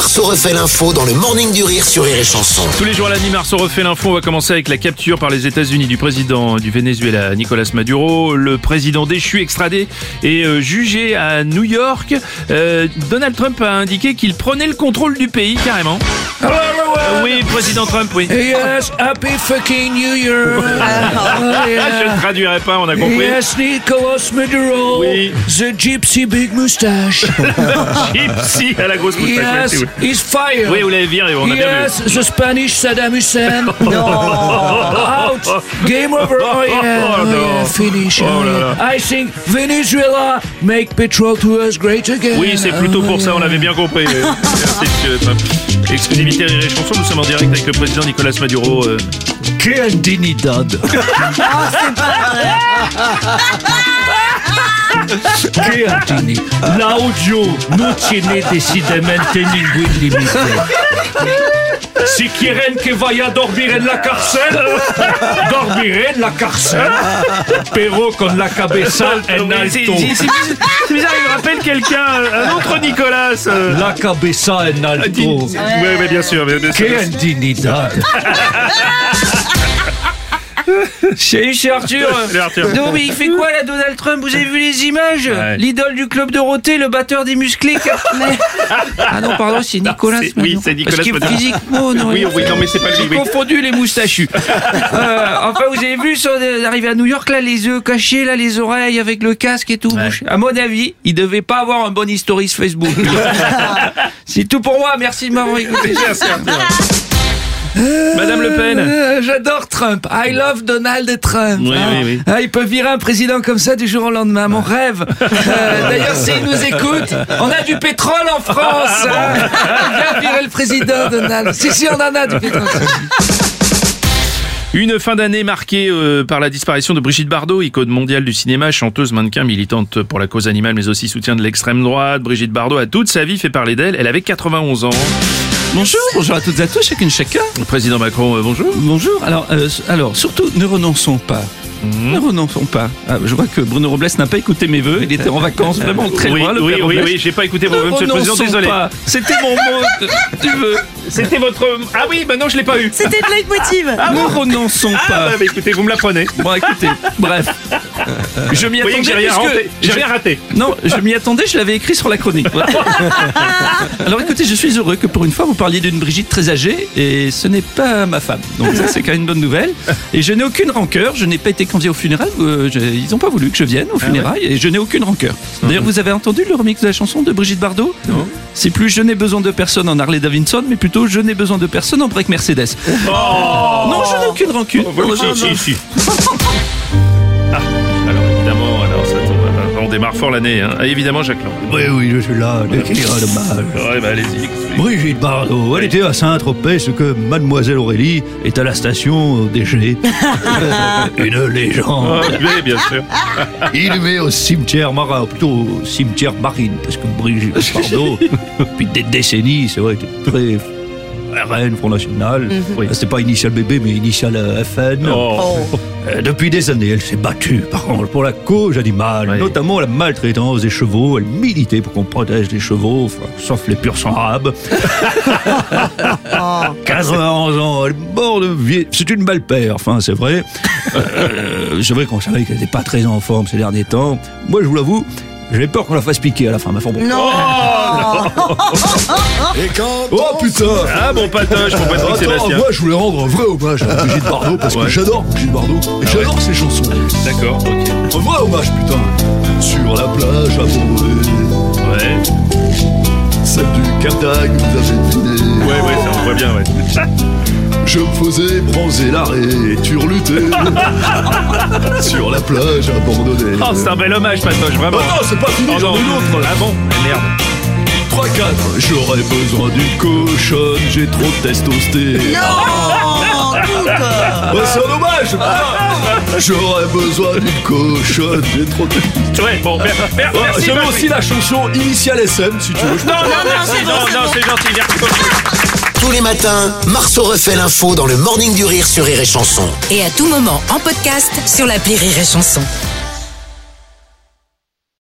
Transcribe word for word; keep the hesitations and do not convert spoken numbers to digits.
Marceau refait l'info dans le Morning du Rire sur Rire et Chanson. Tous les jours à la nuit, Marceau refait l'info. On va commencer avec la capture par les États-Unis du président du Venezuela, Nicolas Maduro. Le président déchu, extradé et euh, jugé à New York. Euh, Donald Trump a indiqué qu'il prenait le contrôle du pays, carrément. Hello, everyone. Euh, oui, président Trump, oui. Yes, happy fucking New Year. Oh, yeah. Je ne traduirai pas, on a compris. Yes, Nicolas Maduro. Oui. The gypsy big moustache. Gypsy à la grosse moustache. Yes, merci, oui. he's fired. Oui, vous l'avez viré, on a bien Yes, the Spanish Saddam Hussein. No. Out. Game over. Oh yeah. Oh, Oh, no. yeah. Finish. Oh, Oh, là, yeah. là. I think Venezuela make petrol to us great again. Oui, c'est plutôt pour Oh, ça, yeah. on l'avait bien compris. Merci, monsieur Trump. Exclusivité Rire et Chanson, nous sommes en direct avec le président Nicolas Maduro. Euh... Che indignidad. Che attini, l'audio non tiene decidamente ningún limite. Si quieren que vaya a dormir en la cárcel, dormiré en la cárcel, pero con la cabeza en Oui, c'est- alto. c'est- c'est bizarre, c'est bizarre, il me rappelle quelqu'un, un autre Nicolas. euh. La cabeza en Ah, dis- alto. Oui, oui, bien sûr. Bien, bien sûr. Che indignidad. Salut, c'est Arthur. Salut, Arthur. Non, mais il fait quoi là, Donald Trump? Vous avez vu les images? Ouais. L'idole du club Dorothée, le batteur des musclés. Cartonnet. Ah non, pardon, c'est Nicolas. c'est- oui, Maduro. c'est Nicolas Parce que Maduro. physiquement, non. Oui, oui, non, mais c'est pas lui. J'ai Oui. confondu les moustachus. euh, enfin, vous avez vu, son arrivé à New York, là, les yeux cachés, là, les oreilles avec le casque et tout. Ouais. À mon avis, il devait pas avoir un bon historique Facebook. C'est tout pour moi. Merci de m'avoir écouté. Merci, Arthur. Madame Le Pen. Euh, J'adore Trump. I love Donald Trump. Oui, Ah. oui, oui. Ah, il peut virer un président comme ça du jour au lendemain. Mon rêve. Euh, D'ailleurs, s'il nous écoute, on a du pétrole en France. Hein. Viens virer le président, Donald. Si, si, on en a du pétrole. Une fin d'année marquée euh, par la disparition de Brigitte Bardot, icône mondiale du cinéma, chanteuse, mannequin, militante pour la cause animale, mais aussi soutien de l'extrême droite. Brigitte Bardot a toute sa vie fait parler d'elle. Elle avait quatre-vingt-onze ans. Bonjour, bonjour à toutes et à tous, chacune chacun. Le président Macron, euh, bonjour. Bonjour. Alors, euh, alors, surtout, ne renonçons pas. Ne renonçons pas. Ah, je vois que Bruno Robles n'a pas écouté mes vœux. Il était en vacances vraiment très Oui, loin. Le oui, père oui, Robles. oui, j'ai pas écouté Ne vos vœux, monsieur le président, renonçons désolé. pas. C'était mon mot de- du vœu. C'était votre... Ah oui, bah non, je l'ai pas eu. C'était le leitmotiv. ne renonçons Ah pas. bah, bah, écoutez, vous me l'apprenez. Bon, écoutez, bref. Je m'y Vous voyez que j'ai attendais rien puisque- raté. J'ai rien raté. Non, je m'y attendais, je l'avais écrit sur la chronique. Voilà. Alors écoutez, je suis heureux que pour une fois vous parliez d'une Brigitte très âgée et ce n'est pas ma femme. Donc ça c'est quand même une bonne nouvelle. Et je n'ai aucune rancœur, je n'ai pas été convié aux funérailles, euh, je- ils n'ont pas voulu que je vienne aux funérailles et je n'ai aucune rancœur. D'ailleurs vous avez entendu le remix de la chanson de Brigitte Bardot? Non. C'est plus je n'ai besoin de personne en Harley Davidson, mais plutôt je n'ai besoin de personne en break Mercedes. Non, je n'ai aucune rancune. Oh, Non, si, non, si, non. si. Ah, alors évidemment, alors ça tombe. On démarre fort l'année, hein. Ah, évidemment, Jacques Lang. Oui, oui, je suis là, ne tire de mal. Ouais, bah allez-y. expliquez. Brigitte Bardot, elle était à Saint-Tropez, ce que Mademoiselle Aurélie est à la station D G. Une légende. Ah, oui, bien sûr. Inhumée au cimetière marin, ou plutôt au cimetière marine, parce que Brigitte Bardot, depuis des décennies, c'est vrai, était très R N, Front National. Oui. C'était pas initial bébé, mais initial euh, F N. Oh. Euh, depuis des années, elle s'est battue, par contre, pour la cause animale, Oui. notamment la maltraitance des chevaux. Elle militait pour qu'on protège les chevaux, enfin, sauf les purs sang arabes. quatre-vingt-onze ans, elle est morte de vie. C'est une belle paire, enfin, c'est vrai. Euh, c'est vrai qu'on savait qu'elle n'était pas très en forme ces derniers temps. Moi, je vous l'avoue, j'avais peur qu'on la fasse piquer à la fin. Mais enfin, bon. Non. Oh putain! Ah bon patoche pour Patrick Attends, Sébastien. moi je voulais rendre un vrai hommage à Brigitte Bardot parce Ouais. que j'adore Brigitte Bardot et j'adore ses chansons. D'accord, ok. Un vrai hommage, putain. Sur la plage à Beauvais, Ouais. celle du Cap d'Agde, vous avez deviné. Ouais, ouais, ça on voit bien, ouais. Je me faisais bronzer l'arrêt et turluter sur la plage abandonnée. Oh, c'est un bel hommage, patoche, vraiment. Ah non, c'est pas fini, Oh, j'en non. ai une autre. Ah bon? Merde. trois quatre, j'aurais besoin d'une cochonne, j'ai trop de testosté. Non. Ouais, c'est un hommage, putain. J'aurais besoin d'une cochonne, j'ai trop de testosté. Ouais, bon, mer- mer- merci. J'avais Patrick. aussi la chanson Initial S M, si tu veux. Non, non, merci, non, non, c'est gentil, merci beaucoup. Tous les matins, Marceau refait l'info dans le Morning du Rire sur Rire et Chanson. Et à tout moment en podcast sur l'appli Rire et Chanson.